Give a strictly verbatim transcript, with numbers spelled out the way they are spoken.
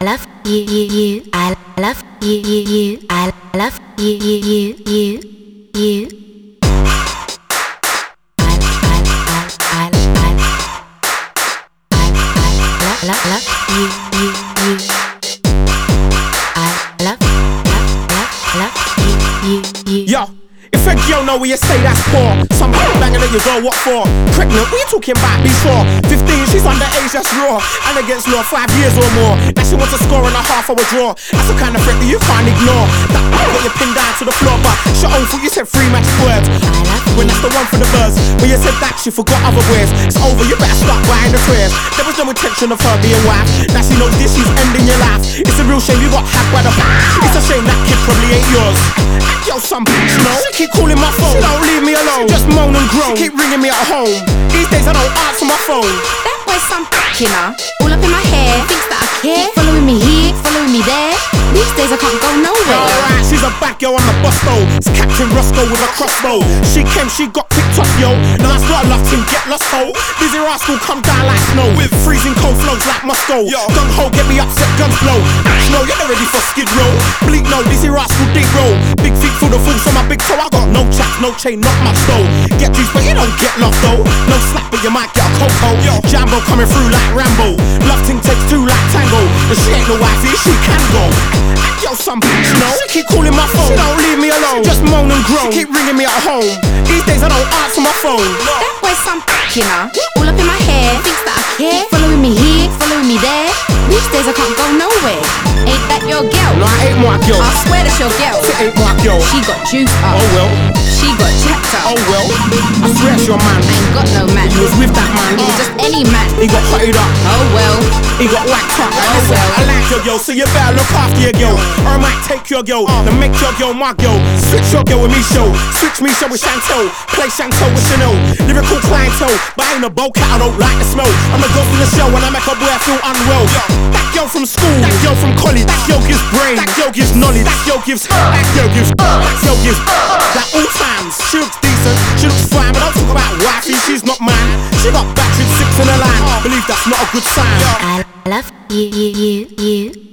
love you, you, you. I love you, you, you. I love you, you, you, you, you. I, I, I, I, I, I, love, love you, you, you. I love, love, love, love you, you, you. Yo. If a girl know where you stay, that's poor. Some banging at your door, what for? Pregnant, what you talking about? Be sure. fifteen, she's underage, that's raw. And against law, five years or more. Now she wants a score and a half hour draw. That's the kind of threat that you can't ignore. That got you pinned down to the floor, but shut on foot, you said three magic words. When that's the one for the buzz. When you said that, she forgot other words. It's over, you better start buying the prayers. There was no intention of her being wife. Now she knows this, she's ending your life. It's a real shame you got hacked by the back. It's a shame that kid probably ain't yours. Yo, some bitch, no. She keep calling my phone. She don't leave me alone. She just moan and groan. She keep ringing me at home. These days I don't answer my phone. That boy's some killer. All up in my hair. Thinks that I care. Following me here, following me there. These days I can't go nowhere. Alright, she's a bad girl on the bus though. It's Captain Roscoe with a crossbow. She came, she got picked up, yo. Now that's what I love to get lost, ho. Dizzy Rascal come down like snow. With freezing cold flows like Moscow. Gung ho, get me upset, guns blow. No, you're not ready for skid row. Bleak no, Dizzy Rascal deep roll. Big feet full of fools on my big toe. I got no chaps, no chain, not much though. Get juice, but you don't get lost though. No slack, but you might get a cocoa. Jambo coming through like Rambo. Love ting takes two like Tango. And she ain't no wifey, she can go. Yo, some bitch, no. She keep calling my phone. She don't leave me alone. She just moan and groan. She keep ringing me at home. These days I don't answer my phone. That boy's some killer. All up in my hair. Thinks that I care. Following me here, following me there. These days I can't go nowhere. Ain't that your girl? No, I ain't my girl. I swear that's your girl. It ain't my girl. She got juice up. Oh well. She got checked up. Oh well. I swear it's your man. I ain't got no man. You was with that man. It was just any man. He got hotted up. Oh well. He got whacked up. Oh well. I like your girl, so you better look after your girl. Or I might take your girl, then make your girl my girl. Switch your girl with me show. Switch me show with Chantel. Play Chantel with Chanel. Lyrical clientele, but I ain't a bow cat, I don't like the smell. I'm a ghost in the show when I make a boy I feel unwell. That girl from school, that girl from college. That girl gives brain, that girl gives knowledge. That girl gives, that girl gives, that girl gives. Like all times, she looks decent, she looks fine, but don't talk about wifey, she's not mine. She got battered six in a line, believe that's not a good sign. I love you, you, you, you.